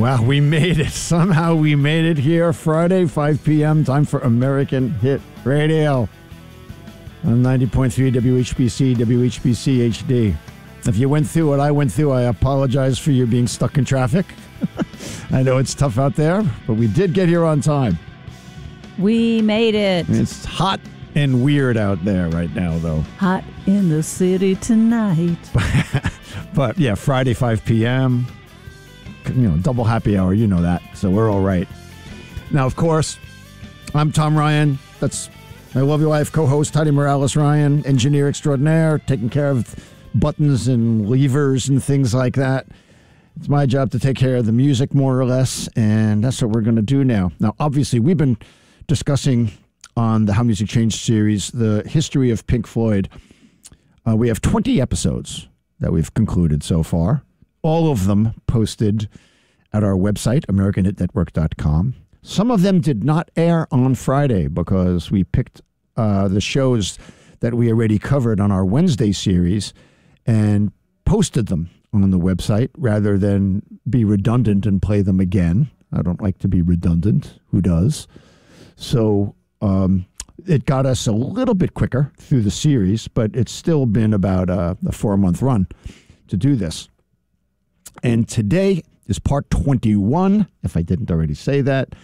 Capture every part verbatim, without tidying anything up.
Wow, we made it. Somehow we made it here. Friday, five p.m., time for American Hit Radio on ninety point three W H B C, W H B C H D. If you went through what I went through, I apologize for you being stuck in traffic. I know it's tough out there, but we did get here on time. We made it. It's hot and weird out there right now, though. Hot in the city tonight. But, yeah, Friday, five p.m., you know, double happy hour, you know that, so we're all right. Now, of course, I'm Tom Ryan. That's my lovely wife, co-host Heidi Morales Ryan, engineer extraordinaire, taking care of buttons and levers and things like that. It's my job to take care of the music, more or less, and that's what we're going to do now. Now, obviously, we've been discussing on the How Music Changed series the history of Pink Floyd. Uh, we have twenty episodes that we've concluded so far. All of them posted at our website, American Hit Network dot com. Some of them did not air on Friday because we picked uh, the shows that we already covered on our Wednesday series and posted them on the website rather than be redundant and play them again. I don't like to be redundant. Who does? So um, it got us a little bit quicker through the series, but it's still been about a, a four-month run to do this. And today is part twenty-one, if I didn't already say that.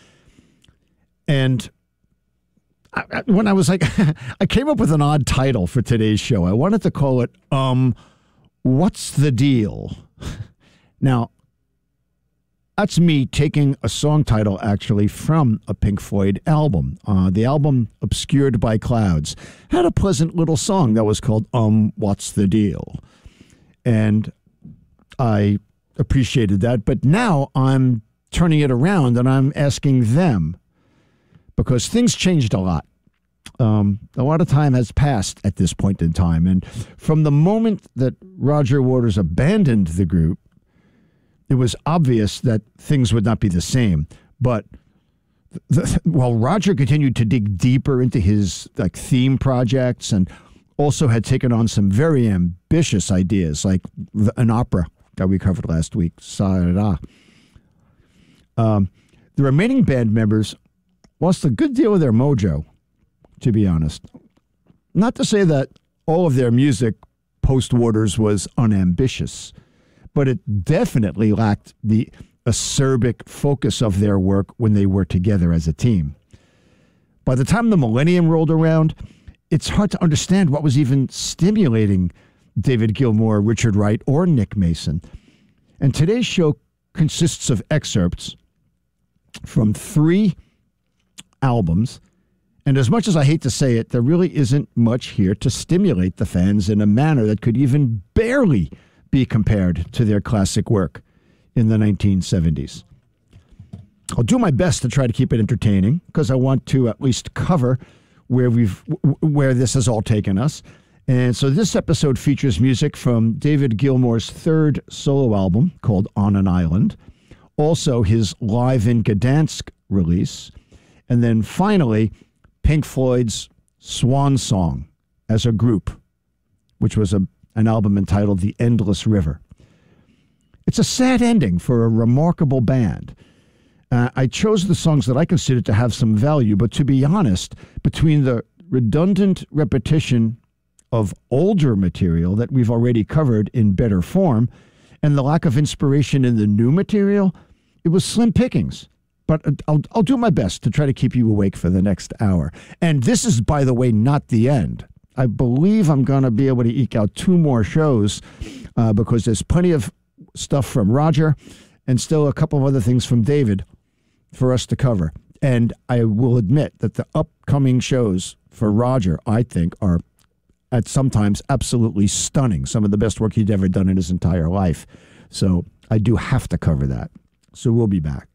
And I, I, when I was like, I came up with an odd title for today's show. I wanted to call it, um, What's the Deal? Now, that's me taking a song title, actually, from a Pink Floyd album. Uh, the album, Obscured by Clouds, had a pleasant little song that was called, Um, What's the Deal? And I appreciated that, but now I'm turning it around and I'm asking them, because things changed a lot. Um, a lot of time has passed at this point in time, and from the moment that Roger Waters abandoned the group, it was obvious that things would not be the same. But the, while Roger continued to dig deeper into his like theme projects and also had taken on some very ambitious ideas, like the, an opera that we covered last week, Sa-ra. Um, the remaining band members lost a good deal of their mojo, to be honest. Not to say that all of their music post-Waters was unambitious, but it definitely lacked the acerbic focus of their work when they were together as a team. By the time the millennium rolled around, it's hard to understand what was even stimulating David Gilmour, Richard Wright, or Nick Mason. And today's show consists of excerpts from three albums. And as much as I hate to say it, there really isn't much here to stimulate the fans in a manner that could even barely be compared to their classic work in the nineteen seventies. I'll do my best to try to keep it entertaining because I want to at least cover where we've where this has all taken us. And so this episode features music from David Gilmour's third solo album called On an Island, also his Live in Gdansk release, and then finally Pink Floyd's Swan Song as a group, which was a, an album entitled The Endless River. It's a sad ending for a remarkable band. Uh, I chose the songs that I considered to have some value, but to be honest, between the redundant repetition of older material that we've already covered in better form and the lack of inspiration in the new material, it was slim pickings. But I'll, I'll do my best to try to keep you awake for the next hour. And this is, by the way, not the end. I believe I'm going to be able to eke out two more shows uh, because there's plenty of stuff from Roger and still a couple of other things from David for us to cover. And I will admit that the upcoming shows for Roger, I think, are at sometimes absolutely stunning. Some of the best work he'd ever done in his entire life. So I do have to cover that. So we'll be back.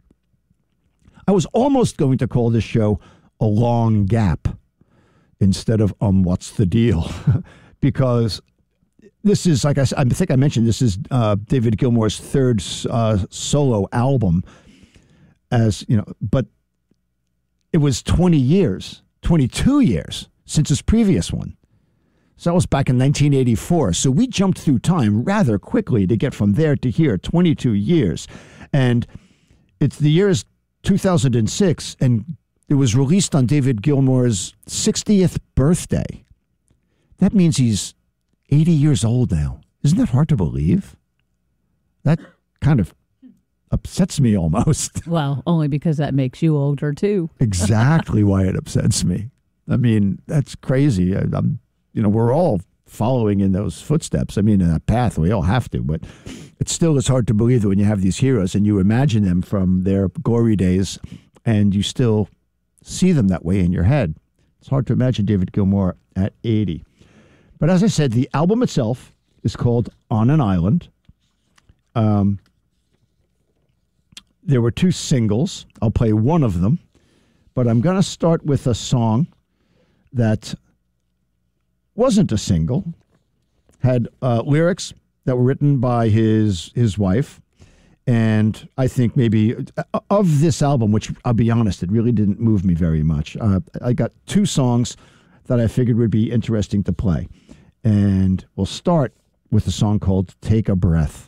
I was almost going to call this show A Long Gap instead of Um, What's the Deal? Because this is, like I, I think I mentioned, this is uh, David Gilmour's third uh, solo album. As you know, but it was twenty years, twenty-two years since his previous one. So that was back in nineteen eighty-four. So we jumped through time rather quickly to get from there to here, twenty-two years. And it's the year is two thousand six, and it was released on David Gilmour's sixtieth birthday. That means he's eighty years old now. Isn't that hard to believe? That kind of upsets me almost. Well, only because that makes you older, too. Exactly why it upsets me. I mean, that's crazy. I, I'm, you know, we're all following in those footsteps. I mean, in that path, we all have to, but it still is hard to believe that when you have these heroes and you imagine them from their glory days and you still see them that way in your head. It's hard to imagine David Gilmour at eighty. But as I said, the album itself is called On an Island. Um, there were two singles. I'll play one of them, but I'm going to start with a song that wasn't a single, had uh, lyrics that were written by his his wife. And I think maybe uh, of this album, which I'll be honest, it really didn't move me very much. Uh, I got two songs that I figured would be interesting to play. And we'll start with a song called Take a Breath.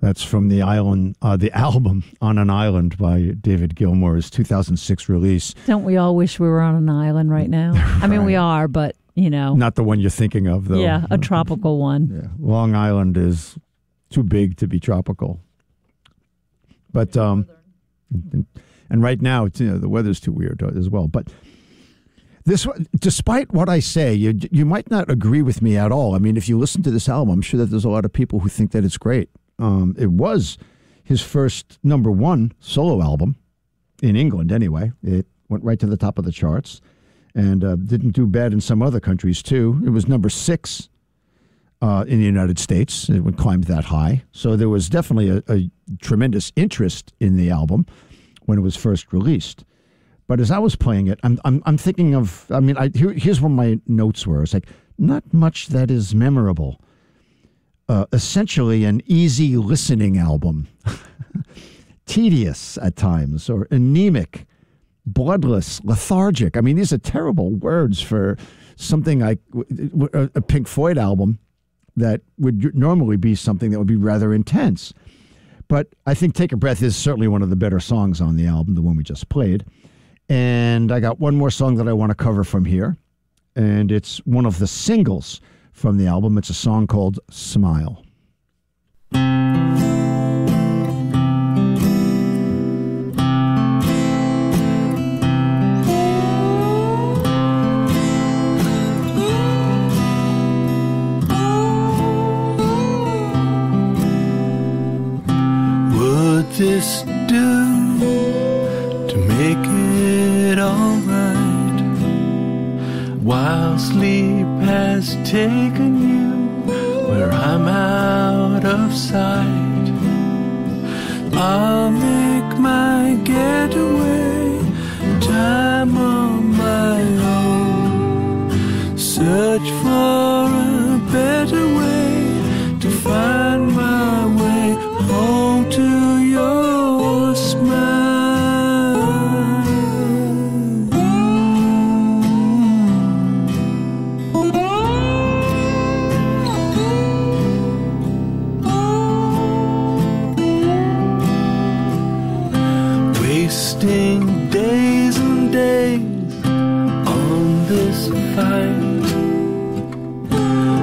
That's from the island, uh, the album "On an Island" by David Gilmour's two thousand six release. Don't we all wish we were on an island right now? right. I mean, we are, but, you know. Not the one you're thinking of, though. Yeah, a tropical one. Yeah. Long Island is too big to be tropical. But, um, and, and right now, it's, you know, the weather's too weird as well. But this, despite what I say, you, you might not agree with me at all. I mean, if you listen to this album, I'm sure that there's a lot of people who think that it's great. Um, it was his first number one solo album in England, anyway. It went right to the top of the charts and uh, didn't do bad in some other countries, too. It was number six uh, in the United States. It climbed that high. So there was definitely a, a tremendous interest in the album when it was first released. But as I was playing it, I'm I'm, I'm thinking of, I mean, I, here, here's what my notes were. It's like, not much that is memorable. Uh, essentially an easy listening album, tedious at times, or anemic, bloodless, lethargic. I mean, these are terrible words for something like a Pink Floyd album that would normally be something that would be rather intense. But I think Take a Breath is certainly one of the better songs on the album, the one we just played. And I got one more song that I want to cover from here, and it's one of the singles from the album. It's a song called Smile. Would this do to make it all right? While sleep has taken you where I'm out of sight, I'll make my getaway, time on my own. Search for a better way to find my way home to your smile. Wasting days and days on this fight,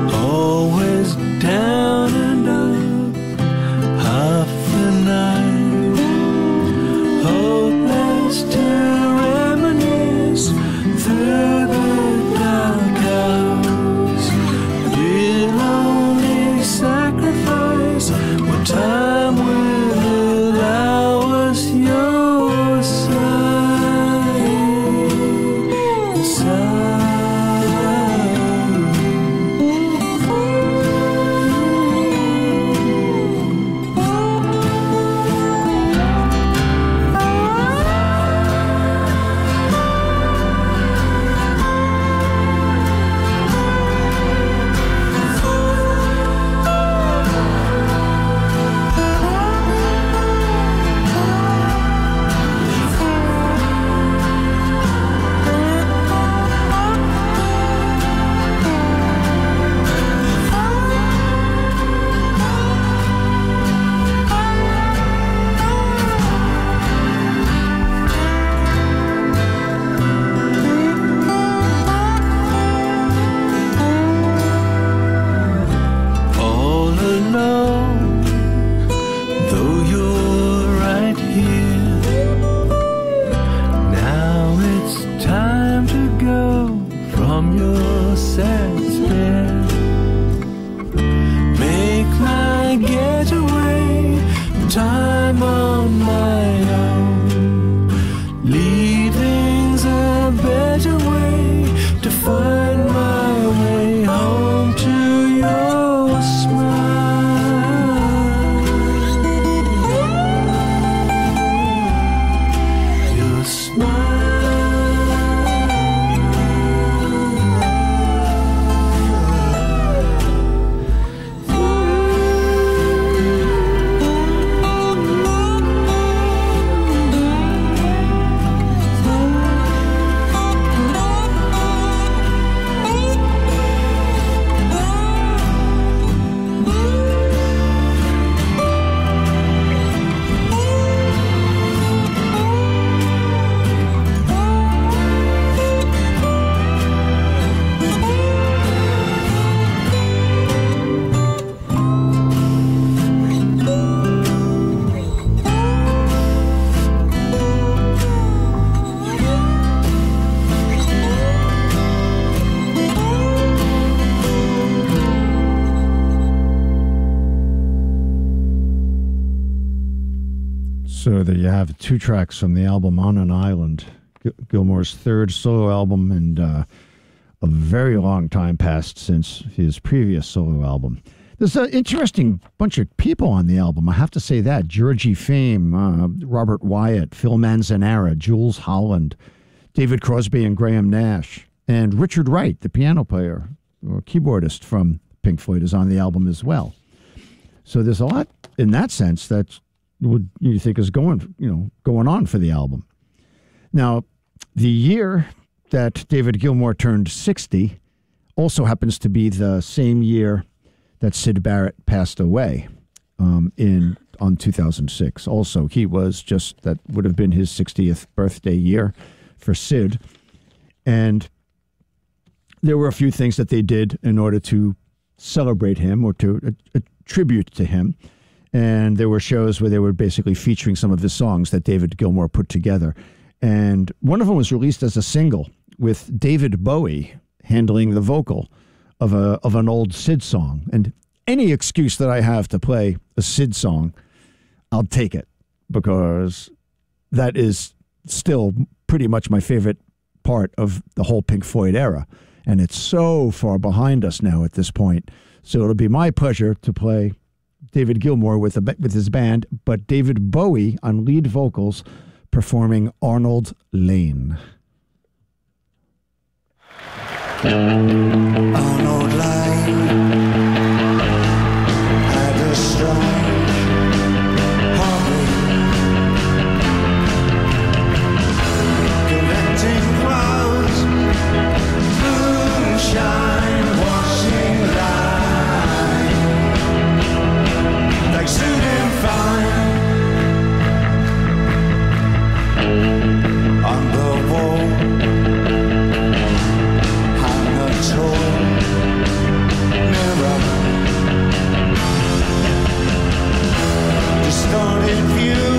So there you have two tracks from the album On an Island, Gil- Gilmour's third solo album, and uh, a very long time passed since his previous solo album. There's an interesting bunch of people on the album, I have to say that. Georgie Fame, uh, Robert Wyatt, Phil Manzanera, Jules Holland, David Crosby and Graham Nash, and Richard Wright, the piano player or keyboardist from Pink Floyd, is on the album as well. So there's a lot in that sense that would you think is going, you know, going on for the album. Now, the year that David Gilmour turned sixty also happens to be the same year that Syd Barrett passed away um, in on two thousand six. Also, he was just, that would have been his sixtieth birthday year for Syd. And there were a few things that they did in order to celebrate him or to a, a tribute to him. And there were shows where they were basically featuring some of the songs that David Gilmour put together. And one of them was released as a single with David Bowie handling the vocal of a of an old Syd song. And any excuse that I have to play a Syd song, I'll take it, because that is still pretty much my favorite part of the whole Pink Floyd era. And it's so far behind us now at this point. So it'll be my pleasure to play David Gilmour with, a, with his band, but David Bowie on lead vocals performing Arnold Lane. Arnold Lane had a strange hobby, collecting clothes, moonshine, washing line. They suit him fine. On the wall hung a tall mirror, distorted view,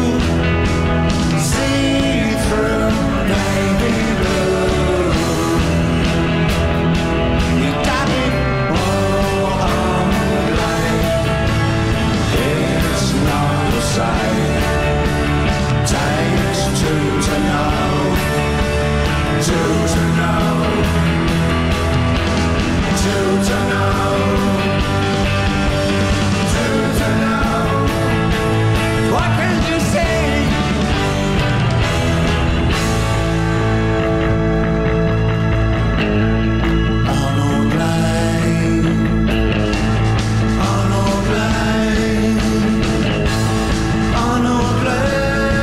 see through baby blue. He got it all on the line. It's not the same. Takes two to know, two to know, two to know, two to know. What can you say? Arnold Lane, Arnold Lane, Arnold Lane.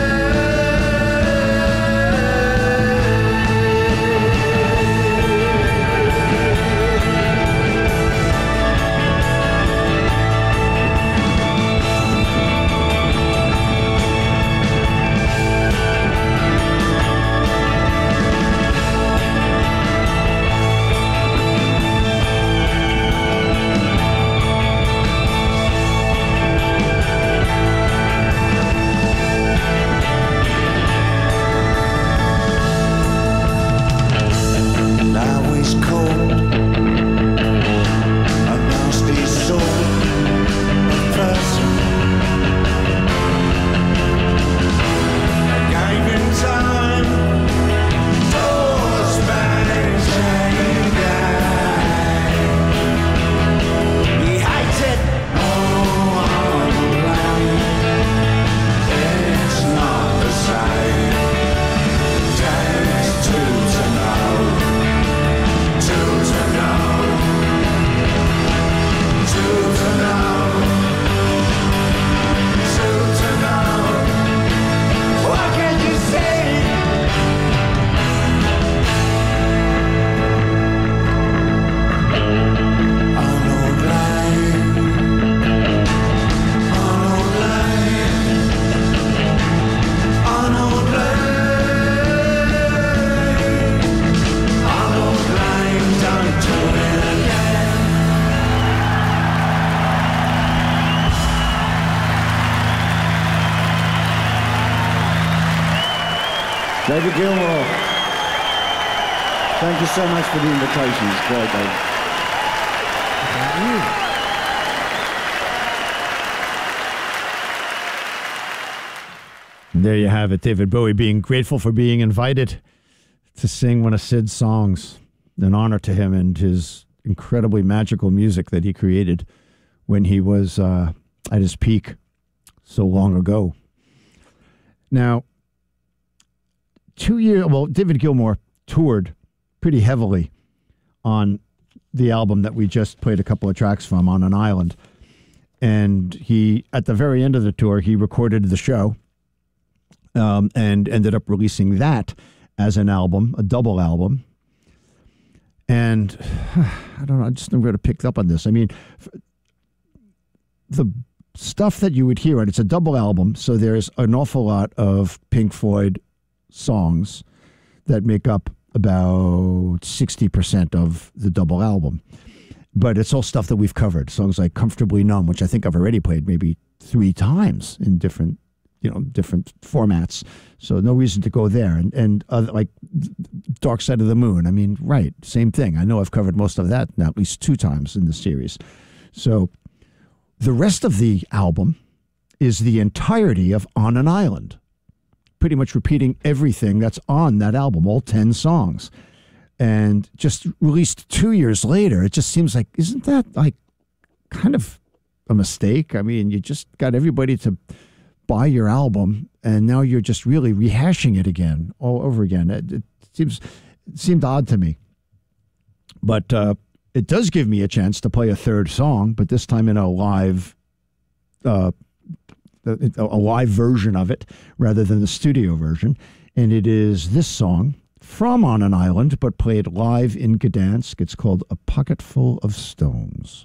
Now he's cold, a nasty sort of person. I gave him time, doors bangs hanging down. He hates it all around. It's not the same. Takes two to know. Two to know, two to know, two to know. What can you say? Arnold Lane, Arnold Lane, Arnold Lane, Arnold Lane, don't do it again. David Gilmour, thank you so much for the invitation. It's great, David. There you have it, David Bowie being grateful for being invited to sing one of Sid's songs. An honor to him and his incredibly magical music that he created when he was uh, at his peak so long ago. Now, two years, well, David Gilmour toured pretty heavily on the album that we just played a couple of tracks from, On an Island. And he, at the very end of the tour, he recorded the show um, and ended up releasing that as an album, a double album. And I don't know, I just never picked up on this. I mean, the stuff that you would hear, and it's a double album, so there's an awful lot of Pink Floyd songs that make up about sixty percent of the double album. But it's all stuff that we've covered. Songs like Comfortably Numb, which I think I've already played maybe three times in different, you know, different formats. So no reason to go there. And and other, like Dark Side of the Moon. I mean, right, same thing. I know I've covered most of that now, at least two times in the series. So the rest of the album is the entirety of On an Island, pretty much repeating everything that's on that album, all ten songs. And just released two years later, it just seems like, isn't that like kind of a mistake? I mean, you just got everybody to buy your album, and now you're just really rehashing it again, all over again. It, it seems it seemed odd to me. But uh, it does give me a chance to play a third song, but this time in a live, uh, a, a live version of it rather than the studio version. And it is this song from On an Island, but played live in Gdansk. It's called A Pocketful of Stones.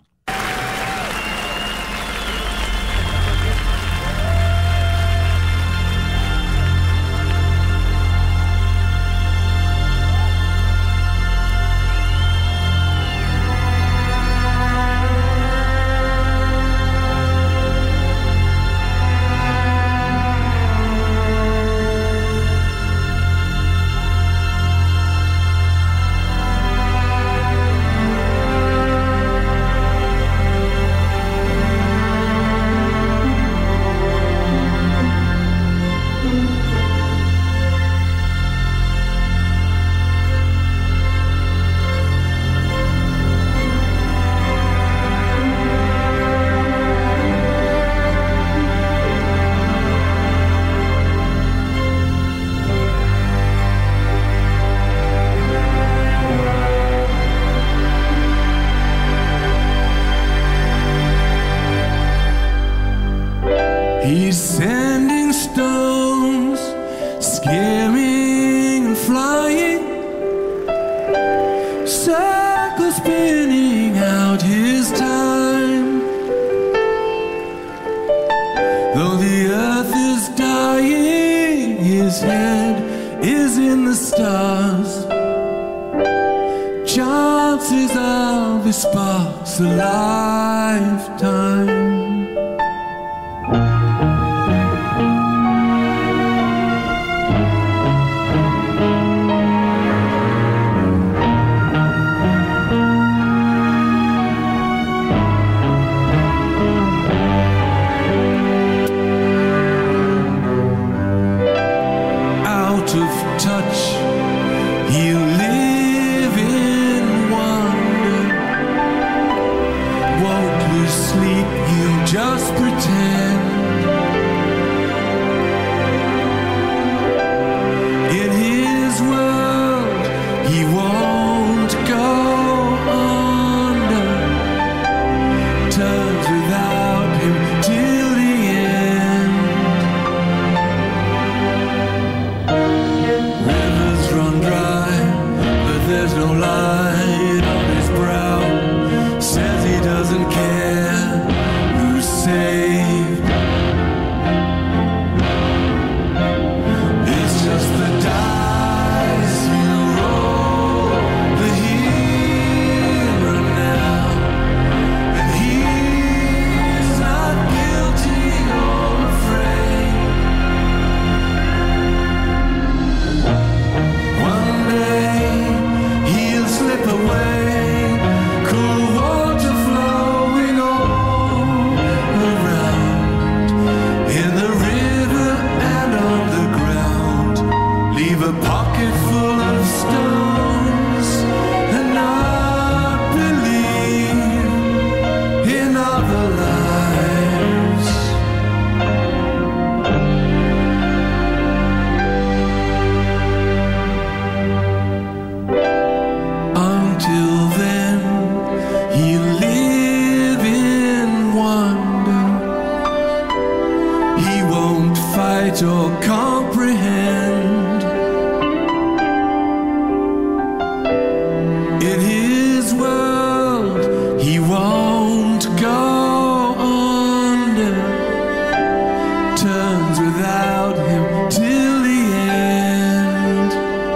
He's sending stones, skimming and flying, circles spinning out his time. Though the earth is dying, his head is in the stars. Chances of his sparks a lifetime. Just pretend. In his world, he won't go under. Turns without him till the end. Rivers run dry, but there's no light on his brow. Says he doesn't care. Say get or comprehend. In his world, he won't go under. Turns without him till the end.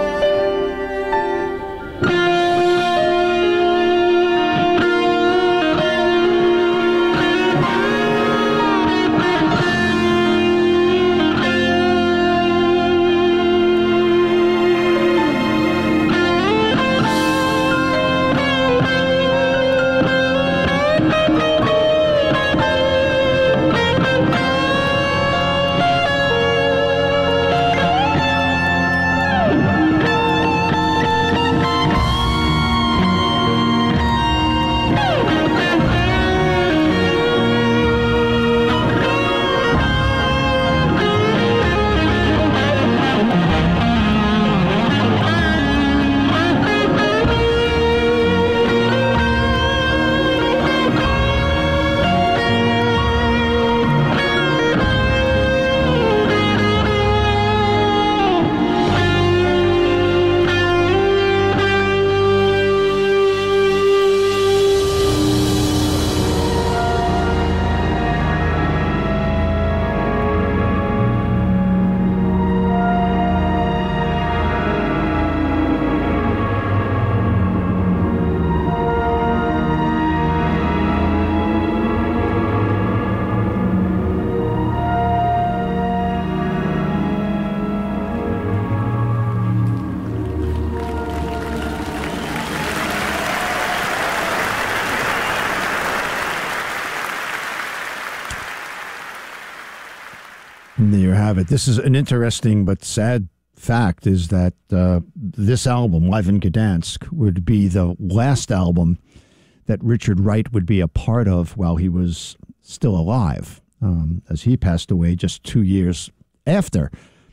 And there you have it. This is an interesting but sad fact, is that uh, this album, Live in Gdansk, would be the last album that Richard Wright would be a part of while he was still alive, um, as he passed away just two years after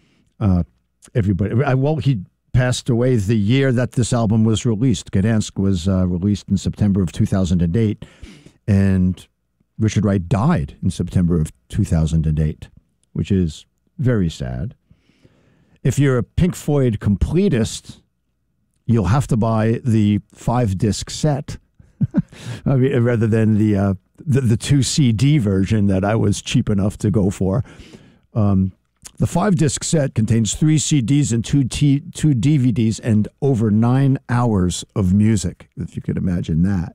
uh, everybody. Well, he passed away the year that this album was released. Gdansk was uh, released in September of two thousand eight, and Richard Wright died in September of two thousand eight, which is very sad. If you're a Pink Floyd completist, you'll have to buy the five-disc set I mean, rather than the, uh, the the two C D version that I was cheap enough to go for. Um, the five-disc set contains three C Ds and two, T- two D V Ds and over nine hours of music, if you could imagine that.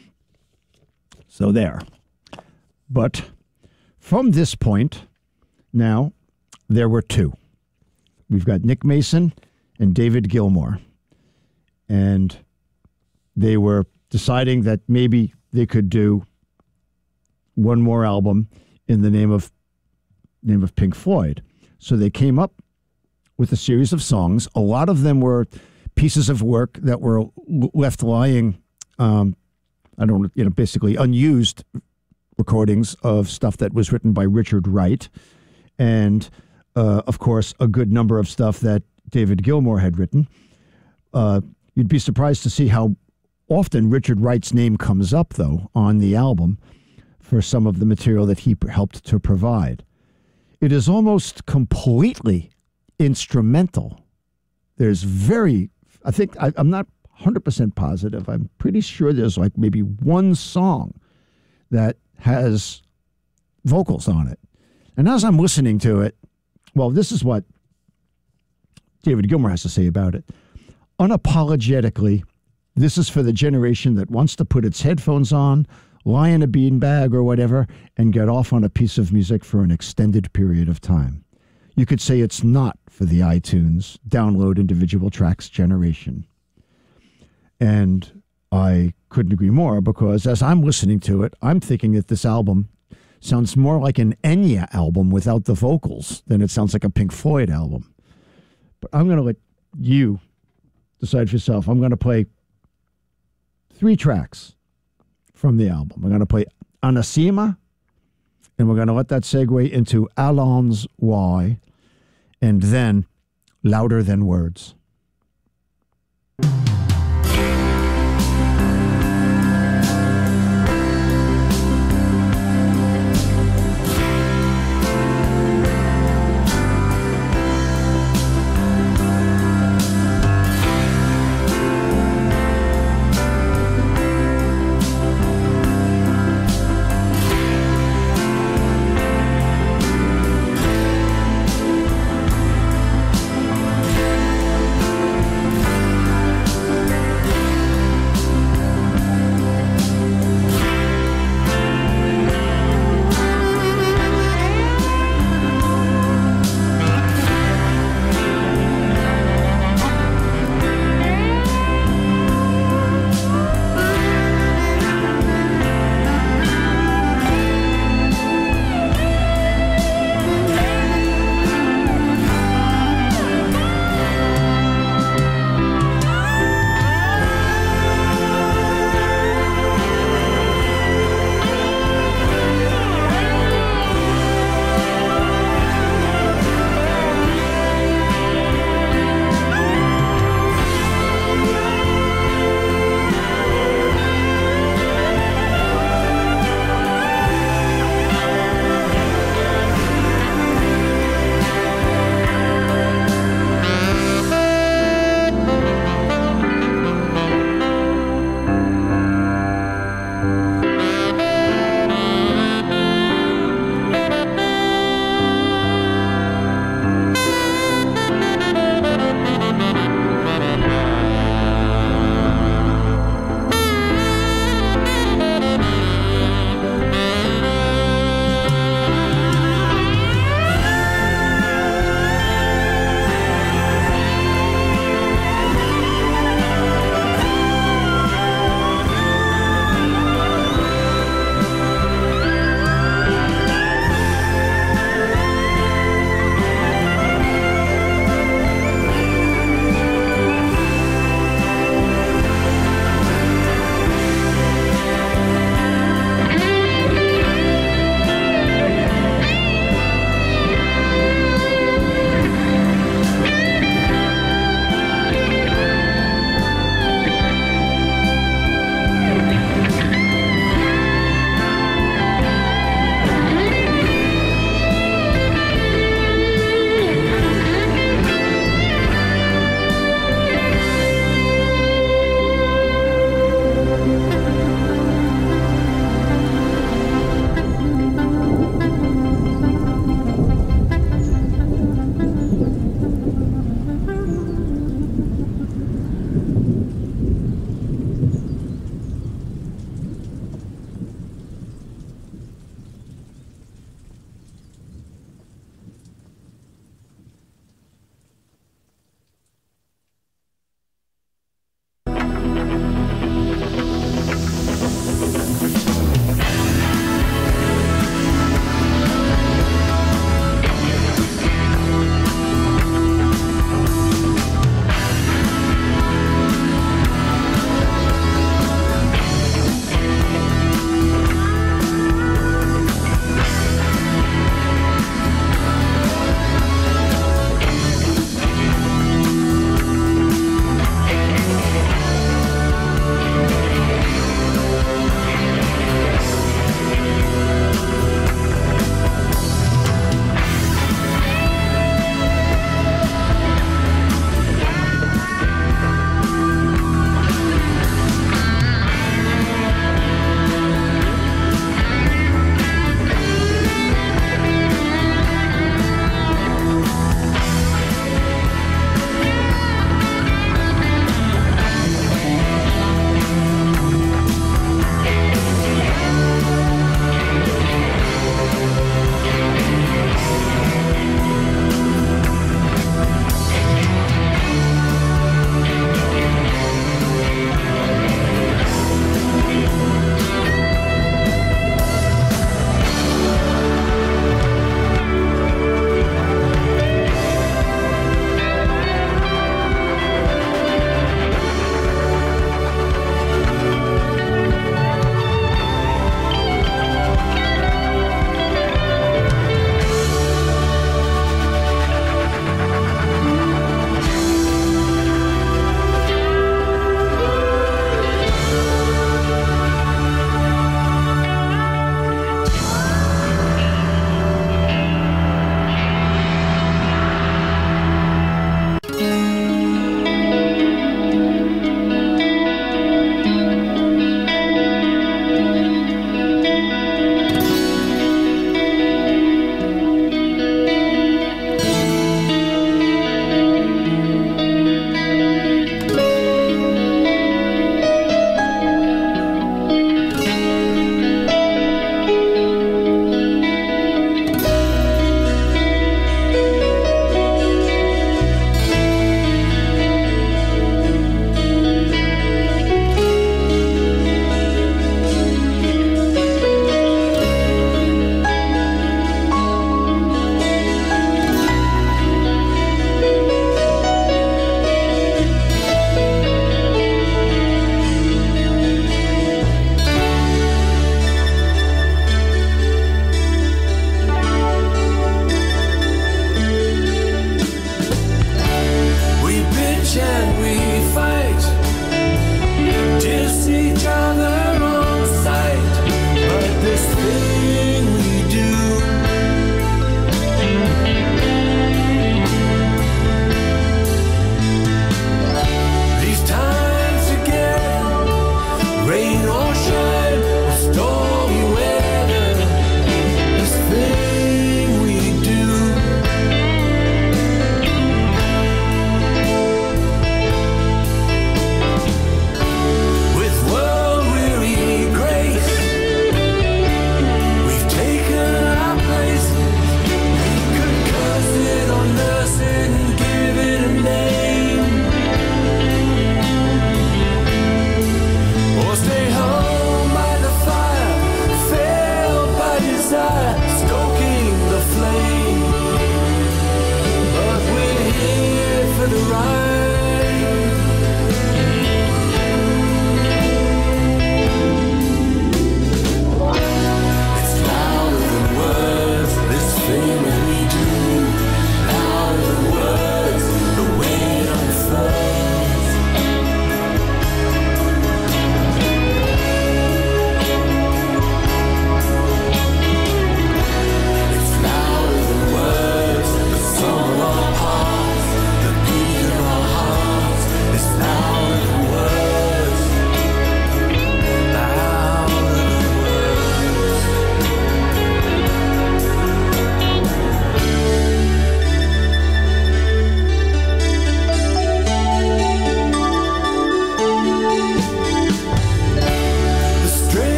So there. But from this point, now, there were two. We've got Nick Mason and David Gilmour. And they were deciding that maybe they could do one more album in the name of name of Pink Floyd. So they came up with a series of songs. A lot of them were pieces of work that were left lying, um, I don't you know, basically unused recordings of stuff that was written by Richard Wright. And, uh, of course, a good number of stuff that David Gilmour had written. Uh, you'd be surprised to see how often Richard Wright's name comes up, though, on the album for some of the material that he helped to provide. It is almost completely instrumental. There's very, I think, I, I'm not one hundred percent positive. I'm pretty sure there's like maybe one song that has vocals on it. And as I'm listening to it, well, this is what David Gilmour has to say about it. Unapologetically, this is for the generation that wants to put its headphones on, lie in a beanbag or whatever, and get off on a piece of music for an extended period of time. You could say it's not for the iTunes download individual tracks generation. And I couldn't agree more, because as I'm listening to it, I'm thinking that this album sounds more like an Enya album without the vocals than it sounds like a Pink Floyd album. But I'm going to let you decide for yourself. I'm going to play three tracks from the album. We're going to play Anathema, and we're going to let that segue into Allons Why, and then Louder Than Words.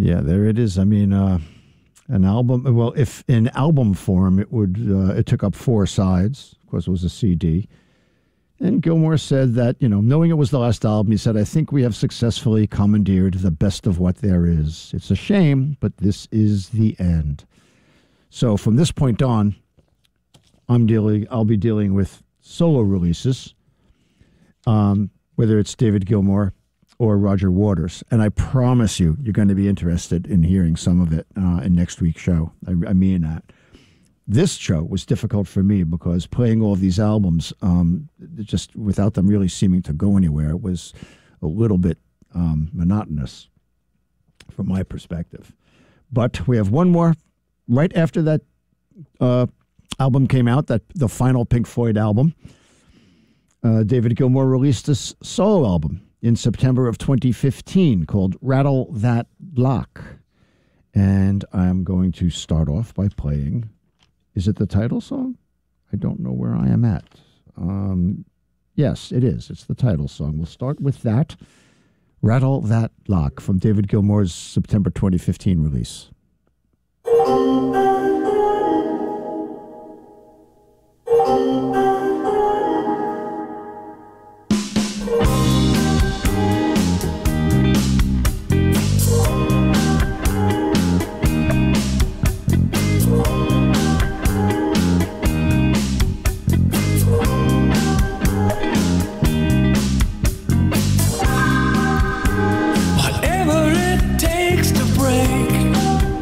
Yeah, there it is. I mean, uh, an album. Well, if in album form, it would uh, it took up four sides. Of course, it was a C D. And Gilmour said that, you know, knowing it was the last album, he said, "I think we have successfully commandeered the best of what there is. It's a shame, but this is the end." So from this point on, I'm dealing. I'll be dealing with solo releases, um, whether it's David Gilmour or Roger Waters. And I promise you, you're going to be interested in hearing some of it uh, in next week's show. I, I mean that. This show was difficult for me because playing all of these albums, um, just without them really seeming to go anywhere, it was a little bit um, monotonous from my perspective. But we have one more right after that uh, album came out, that the final Pink Floyd album. Uh, David Gilmour released this solo album in September of twenty fifteen called Rattle That Lock. And I'm going to start off by playing, is it the title song? I don't know where I am at. Um, yes, it is. It's the title song. We'll start with that. Rattle That Lock from David Gilmour's September twenty fifteen release. Whatever it takes to break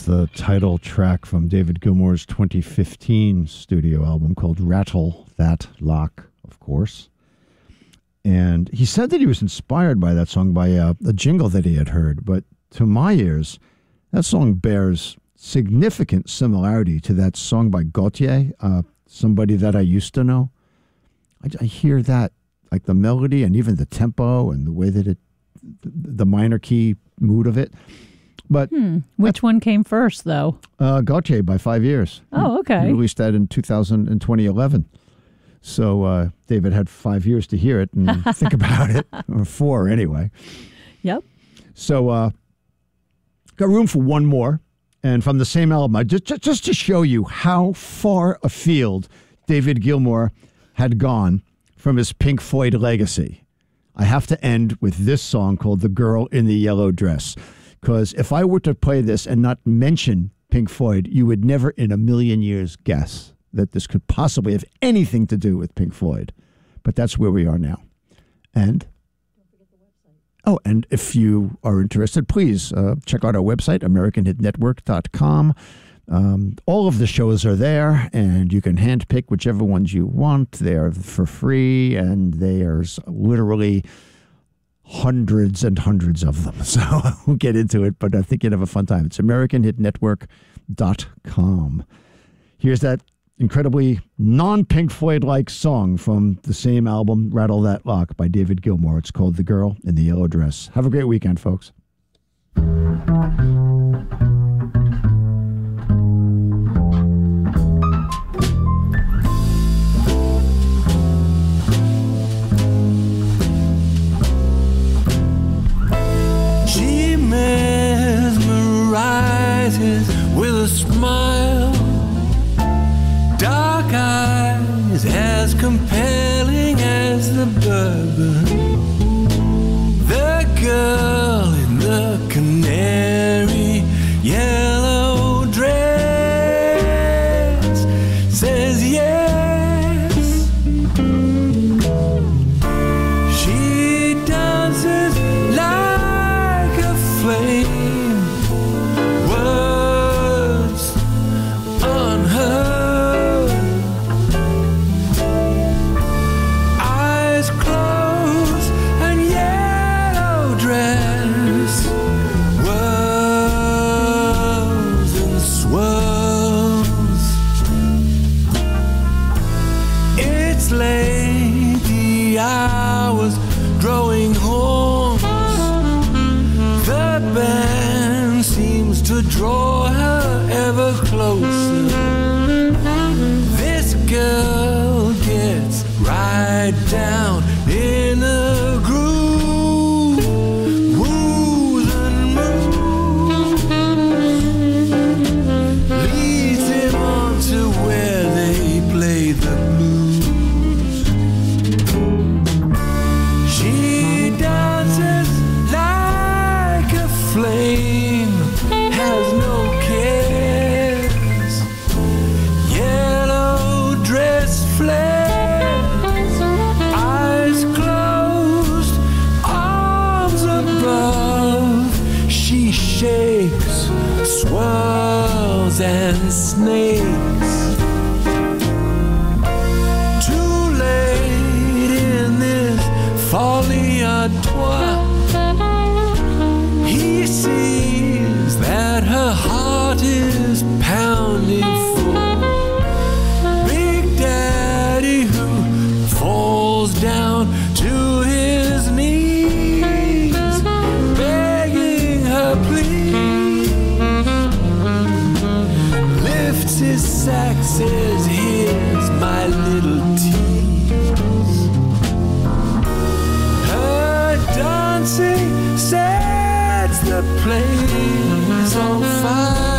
the title track from David Gilmour's twenty fifteen studio album called Rattle That Lock, of course. And he said that he was inspired by that song by a, a jingle that he had heard. But to my ears, that song bears significant similarity to that song by Gautier, uh, Somebody That I Used to Know. I, I hear that, like the melody and even the tempo and the way that it, the minor key mood of it. But hmm. Which one came first, though? Uh, Gautier by five years. Oh, okay. He released that in two thousand and twenty eleven. So uh, David had five years to hear it and think about it, or four anyway. Yep. So uh, got room for one more, and from the same album, I just, just just to show you how far afield David Gilmour had gone from his Pink Floyd legacy. I have to end with this song called "The Girl in the Yellow Dress." Because if I were to play this and not mention Pink Floyd, you would never in a million years guess that this could possibly have anything to do with Pink Floyd. But that's where we are now. And don't forget the website. Oh, and if you are interested, please uh, check out our website, American Hit Network dot com. Um, all of the shows are there, and you can handpick whichever ones you want. They are for free, and there's literally hundreds and hundreds of them. So we'll get into it, but I think you'd have a fun time. It's American Hit Network dot com. Here's that incredibly non-Pink Floyd-like song from the same album, Rattle That Lock, by David Gilmour. It's called The Girl in the Yellow Dress. Have a great weekend, folks. Mesmerizes with a smile, dark eyes as compelling as the bourbon, the girl in the canary yellow dress says yes. She dances like a flame, draw her ever closer. This girl gets right down in a groove, woos and moves, leads him on to where they play the blues. She dances like a flame, has no cares, yellow dress flares, eyes closed, arms above. She shakes, swirls and snakes. Too late in this folie à trois, he sees that her heart is pounding full. Big Daddy who falls down to his knees, begging her please, lifts his sack, says, here's my little tease. Her dancing sets the place on fire.